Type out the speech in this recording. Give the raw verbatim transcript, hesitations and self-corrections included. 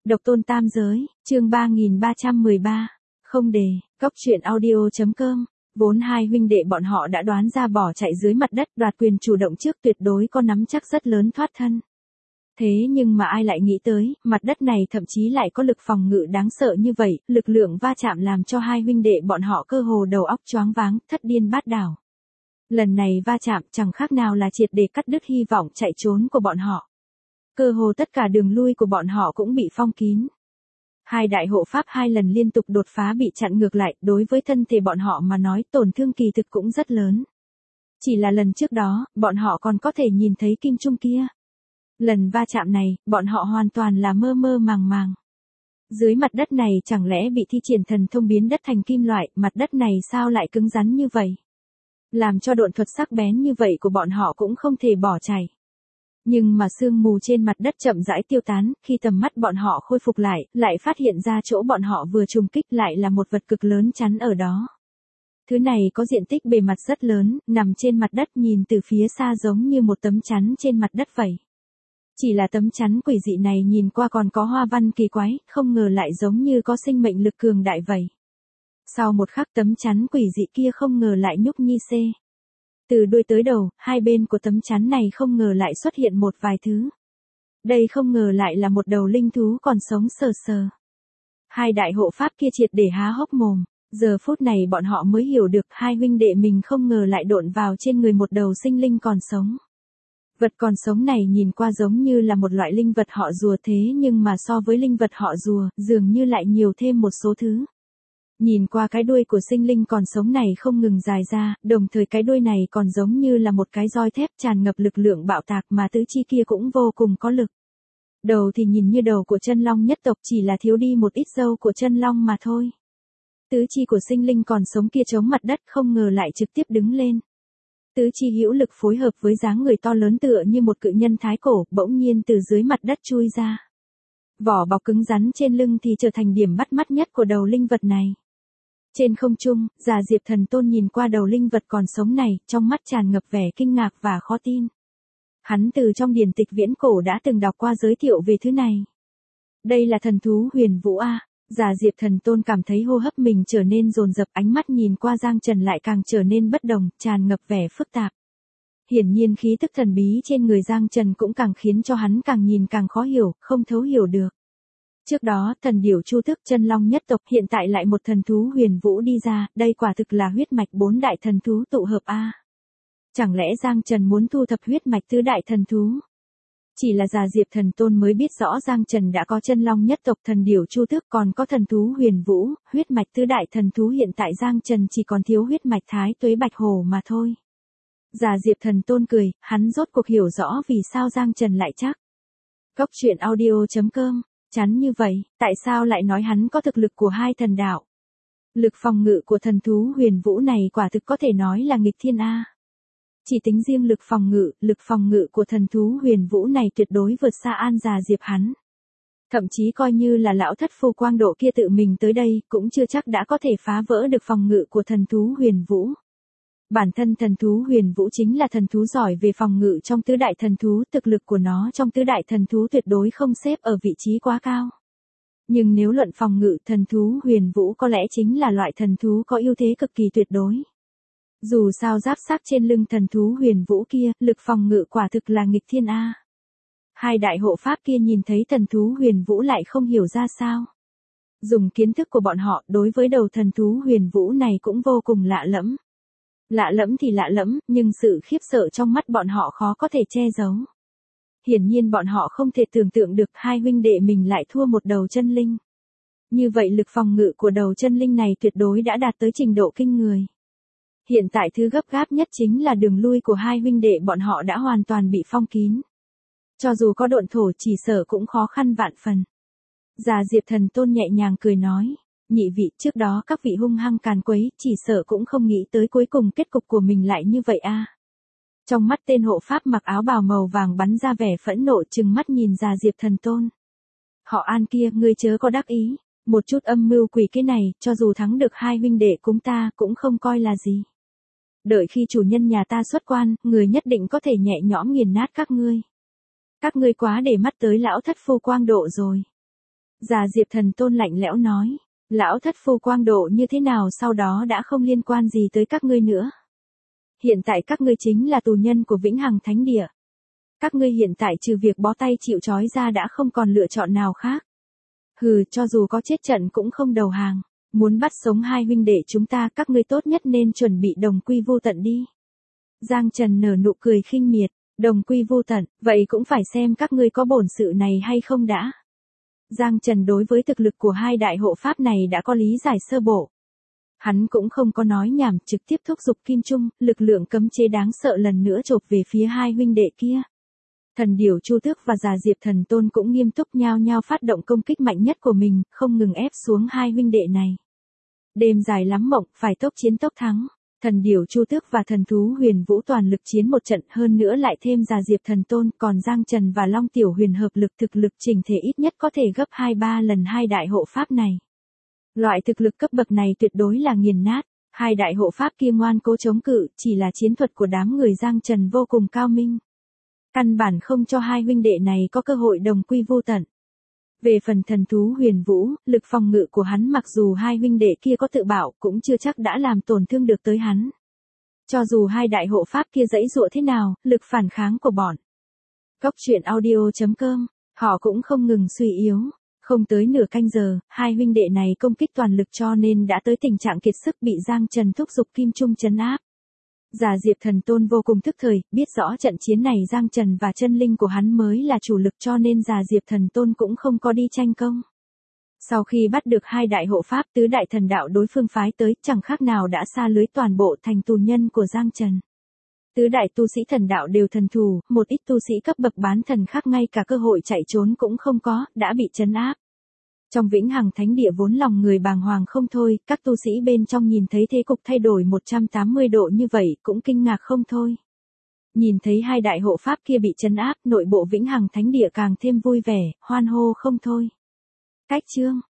Độc tôn tam giới, chương ba nghìn ba trăm mười ba. Không đề, cốc truyện audio.com. Vốn hai huynh đệ bọn họ đã đoán ra bỏ chạy dưới mặt đất đoạt quyền chủ động trước tuyệt đối có nắm chắc rất lớn thoát thân. Thế nhưng mà ai lại nghĩ tới, mặt đất này thậm chí lại có lực phòng ngự đáng sợ như vậy, lực lượng va chạm làm cho hai huynh đệ bọn họ cơ hồ đầu óc choáng váng, thất điên bát đảo. Lần này va chạm chẳng khác nào là triệt để cắt đứt hy vọng chạy trốn của bọn họ. Cơ hồ tất cả đường lui của bọn họ cũng bị phong kín. Hai đại hộ pháp hai lần liên tục đột phá bị chặn ngược lại, đối với thân thể bọn họ mà nói tổn thương kỳ thực cũng rất lớn. Chỉ là lần trước đó, bọn họ còn có thể nhìn thấy kim trung kia. Lần va chạm này, bọn họ hoàn toàn là mơ mơ màng màng. Dưới mặt đất này chẳng lẽ bị thi triển thần thông biến đất thành kim loại, mặt đất này sao lại cứng rắn như vậy? Làm cho độn thuật sắc bén như vậy của bọn họ cũng không thể bỏ chạy. Nhưng mà sương mù trên mặt đất chậm rãi tiêu tán, khi tầm mắt bọn họ khôi phục lại, lại phát hiện ra chỗ bọn họ vừa trùng kích lại là một vật cực lớn chắn ở đó. Thứ này có diện tích bề mặt rất lớn, nằm trên mặt đất nhìn từ phía xa giống như một tấm chắn trên mặt đất vậy. Chỉ là tấm chắn quỷ dị này nhìn qua còn có hoa văn kỳ quái, không ngờ lại giống như có sinh mệnh lực cường đại vậy. Sau một khắc tấm chắn quỷ dị kia không ngờ lại nhúc nhi xê. Từ đuôi tới đầu, hai bên của tấm chắn này không ngờ lại xuất hiện một vài thứ. Đây không ngờ lại là một đầu linh thú còn sống sờ sờ. Hai đại hộ pháp kia triệt để há hốc mồm, giờ phút này bọn họ mới hiểu được hai huynh đệ mình không ngờ lại độn vào trên người một đầu sinh linh còn sống. Vật còn sống này nhìn qua giống như là một loại linh vật họ rùa thế nhưng mà so với linh vật họ rùa, dường như lại nhiều thêm một số thứ. Nhìn qua cái đuôi của sinh linh còn sống này không ngừng dài ra, đồng thời cái đuôi này còn giống như là một cái roi thép tràn ngập lực lượng bạo tạc mà tứ chi kia cũng vô cùng có lực. Đầu thì nhìn như đầu của chân long nhất tộc chỉ là thiếu đi một ít râu của chân long mà thôi. Tứ chi của sinh linh còn sống kia chống mặt đất không ngờ lại trực tiếp đứng lên. Tứ chi hữu lực phối hợp với dáng người to lớn tựa như một cự nhân thái cổ, bỗng nhiên từ dưới mặt đất chui ra. Vỏ bọc cứng rắn trên lưng thì trở thành điểm bắt mắt nhất của đầu linh vật này. Trên không trung, Già Diệp Thần Tôn nhìn qua đầu linh vật còn sống này, trong mắt tràn ngập vẻ kinh ngạc và khó tin. Hắn từ trong điển tịch viễn cổ đã từng đọc qua giới thiệu về thứ này. Đây là thần thú Huyền Vũ a. Già Diệp Thần Tôn cảm thấy hô hấp mình trở nên dồn dập, ánh mắt nhìn qua Giang Trần lại càng trở nên bất đồng, tràn ngập vẻ phức tạp. Hiển nhiên khí tức thần bí trên người Giang Trần cũng càng khiến cho hắn càng nhìn càng khó hiểu, không thấu hiểu được. Trước đó, thần điểu Chu Tước chân long nhất tộc hiện tại lại một thần thú Huyền Vũ đi ra, đây quả thực là huyết mạch bốn đại thần thú tụ hợp a. Chẳng lẽ Giang Trần muốn thu thập huyết mạch tứ đại thần thú? Chỉ là Già Diệp Thần Tôn mới biết rõ Giang Trần đã có chân long nhất tộc thần điểu Chu Tước còn có thần thú Huyền Vũ, huyết mạch tứ đại thần thú hiện tại Giang Trần chỉ còn thiếu huyết mạch Thái Tuế Bạch Hổ mà thôi. Già Diệp Thần Tôn cười, hắn rốt cuộc hiểu rõ vì sao Giang Trần lại chắc. Cốc truyện audio.com. Chắn như vậy, tại sao lại nói hắn có thực lực của hai thần đạo? Lực phòng ngự của thần thú Huyền Vũ này quả thực có thể nói là nghịch thiên a. Chỉ tính riêng lực phòng ngự, lực phòng ngự của thần thú Huyền Vũ này tuyệt đối vượt xa An Già Diệp hắn. Thậm chí coi như là lão thất phu quang độ kia tự mình tới đây, cũng chưa chắc đã có thể phá vỡ được phòng ngự của thần thú Huyền Vũ. Bản thân thần thú Huyền Vũ chính là thần thú giỏi về phòng ngự trong tứ đại thần thú, thực lực của nó trong tứ đại thần thú tuyệt đối không xếp ở vị trí quá cao. Nhưng nếu luận phòng ngự, thần thú Huyền Vũ có lẽ chính là loại thần thú có ưu thế cực kỳ tuyệt đối. Dù sao giáp xác trên lưng thần thú Huyền Vũ kia, lực phòng ngự quả thực là nghịch thiên a. Hai đại hộ pháp kia nhìn thấy thần thú Huyền Vũ lại không hiểu ra sao. Dùng kiến thức của bọn họ, đối với đầu thần thú Huyền Vũ này cũng vô cùng lạ lẫm. Lạ lẫm thì lạ lẫm, nhưng sự khiếp sợ trong mắt bọn họ khó có thể che giấu. Hiển nhiên bọn họ không thể tưởng tượng được hai huynh đệ mình lại thua một đầu chân linh. Như vậy lực phòng ngự của đầu chân linh này tuyệt đối đã đạt tới trình độ kinh người. Hiện tại thứ gấp gáp nhất chính là đường lui của hai huynh đệ bọn họ đã hoàn toàn bị phong kín. Cho dù có độn thổ chỉ sợ cũng khó khăn vạn phần. Già Diệp Thần Tôn nhẹ nhàng cười nói. Nhị vị, trước đó các vị hung hăng càn quấy, chỉ sợ cũng không nghĩ tới cuối cùng kết cục của mình lại như vậy a. Trong mắt tên hộ pháp mặc áo bào màu vàng bắn ra vẻ phẫn nộ trừng mắt nhìn Già Diệp Thần Tôn. Họ An kia, ngươi chớ có đắc ý, một chút âm mưu quỷ cái này, cho dù thắng được hai huynh đệ chúng ta, cũng không coi là gì. Đợi khi chủ nhân nhà ta xuất quan, người nhất định có thể nhẹ nhõm nghiền nát các ngươi. Các ngươi quá để mắt tới lão thất phu quang độ rồi. Già Diệp Thần Tôn lạnh lẽo nói. Lão thất phu quang độ như thế nào sau đó đã không liên quan gì tới các ngươi nữa. Hiện tại các ngươi chính là tù nhân của Vĩnh Hằng Thánh Địa. Các ngươi hiện tại trừ việc bó tay chịu trói ra đã không còn lựa chọn nào khác. Hừ, cho dù có chết trận cũng không đầu hàng. Muốn bắt sống hai huynh đệ chúng ta, các ngươi tốt nhất nên chuẩn bị đồng quy vô tận đi. Giang Trần nở nụ cười khinh miệt. Đồng quy vô tận, vậy cũng phải xem các ngươi có bổn sự này hay không đã. Giang Trần đối với thực lực của hai đại hộ pháp này đã có lý giải sơ bộ. Hắn cũng không có nói nhảm, trực tiếp thúc giục kim trung, lực lượng cấm chế đáng sợ lần nữa chộp về phía hai huynh đệ kia. Thần điểu Chu Tước và Già Diệp Thần Tôn cũng nghiêm túc nhao nhao phát động công kích mạnh nhất của mình, không ngừng ép xuống hai huynh đệ này. Đêm dài lắm mộng, phải tốc chiến tốc thắng. Thần điểu Chu Tước và thần thú Huyền Vũ toàn lực chiến một trận, hơn nữa lại thêm Già Diệp Thần Tôn, còn Giang Trần và Long Tiểu Huyền hợp lực thực lực chỉnh thể ít nhất có thể gấp hai ba lần hai đại hộ pháp này. Loại thực lực cấp bậc này tuyệt đối là nghiền nát, hai đại hộ pháp kia ngoan cố chống cự, chỉ là chiến thuật của đám người Giang Trần vô cùng cao minh. Căn bản không cho hai huynh đệ này có cơ hội đồng quy vô tận. Về phần thần thú Huyền Vũ, lực phòng ngự của hắn mặc dù hai huynh đệ kia có tự bảo cũng chưa chắc đã làm tổn thương được tới hắn. Cho dù hai đại hộ pháp kia giãy giụa thế nào, lực phản kháng của bọn Cốc truyện audio chấm com, họ cũng không ngừng suy yếu. Không tới nửa canh giờ, hai huynh đệ này công kích toàn lực cho nên đã tới tình trạng kiệt sức bị Giang Trần thúc giục kim trung trấn áp. Già Diệp Thần Tôn vô cùng thức thời, biết rõ trận chiến này Giang Trần và chân linh của hắn mới là chủ lực cho nên Già Diệp Thần Tôn cũng không có đi tranh công. Sau khi bắt được hai đại hộ pháp, tứ đại thần đạo đối phương phái tới, chẳng khác nào đã sa lưới toàn bộ thành tù nhân của Giang Trần. Tứ đại tu sĩ thần đạo đều thần thù, một ít tu sĩ cấp bậc bán thần khác ngay cả cơ hội chạy trốn cũng không có, đã bị trấn áp. Trong Vĩnh Hằng Thánh Địa vốn lòng người bàng hoàng không thôi, các tu sĩ bên trong nhìn thấy thế cục thay đổi một trăm tám mươi độ như vậy cũng kinh ngạc không thôi. Nhìn thấy hai đại hộ pháp kia bị trấn áp, nội bộ Vĩnh Hằng Thánh Địa càng thêm vui vẻ, hoan hô không thôi. Cách chương